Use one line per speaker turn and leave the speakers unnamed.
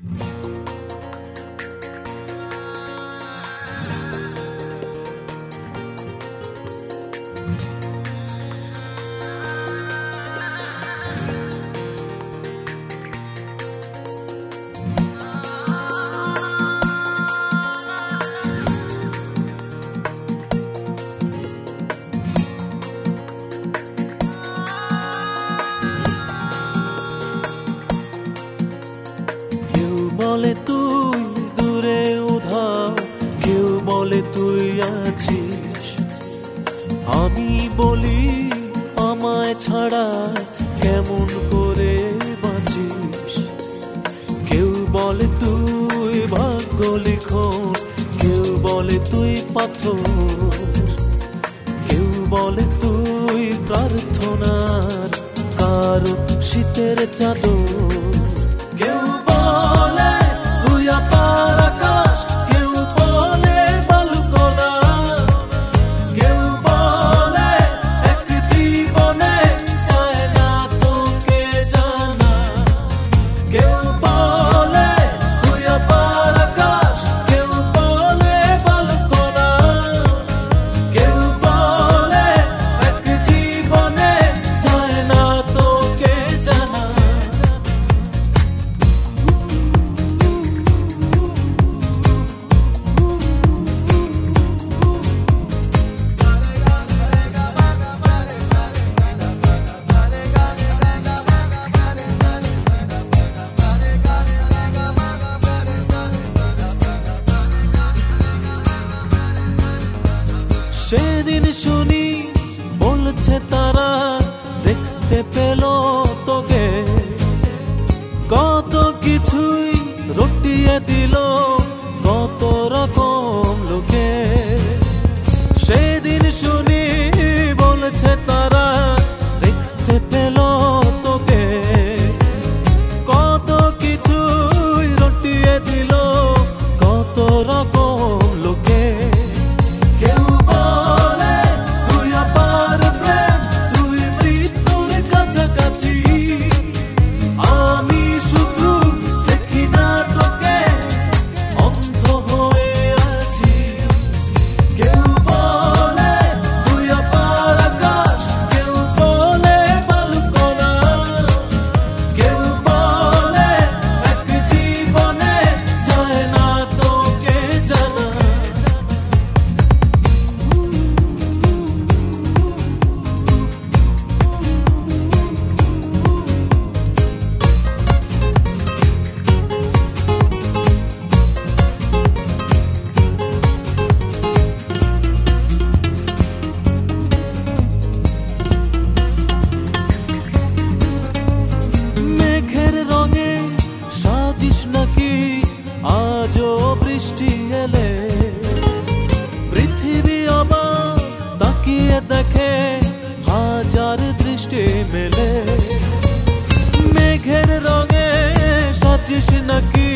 বলে তুই দূরে উধাও, কেউ বলে তুই আছিস, আমি বলি আমায় ছাড়া কেমন করে বাঁচিস। কেউ বলে তুই ভাগ্য লিখন, কেউ বলে তুই পাথর, কেউ বলে তুই প্রার্থনার কারো শীতের চাদর। কেউ বলে তুই আপার আকাশ, কেউ বলে বালুকণা, কেউ বলে এক জীবনে চায় না তোকে জানা। কেউ বলে তুই আপার আকাশ, কেউ বলে বালুকণা, কেউ বলে এক জীবনে চায় না তোকে জানা। সেদিন শুনি বলছে তারা দেখতে পেল তোকে, কত কিছুই রটিয়ে দিল কত রকম লোকে। সেদিন শুনি বলছে তারা দেখতে পেল তোকে, কত কিছুই রটিয়ে দিল কত রকম লোকে। কেউ বলে তুই আবার প্রেম, তুই মৃত্যুর কাছাকাছি, আমি শুধু দেখি না তোকে, অন্ধ হয়ে আছি। কেউ বলে তুই আবার আকাশ, কেউ বলে বালুকণা, কেউ বলে এক জীবনে চায় না তোকে জানা। মেঘের রঙে সাজিস নাকি আজও বৃষ্টি এলে, পৃথিবী আবার তাকিয়ে দেখে হাজার দৃষ্টি মেলে। মেঘের রঙে সাজিস নাকি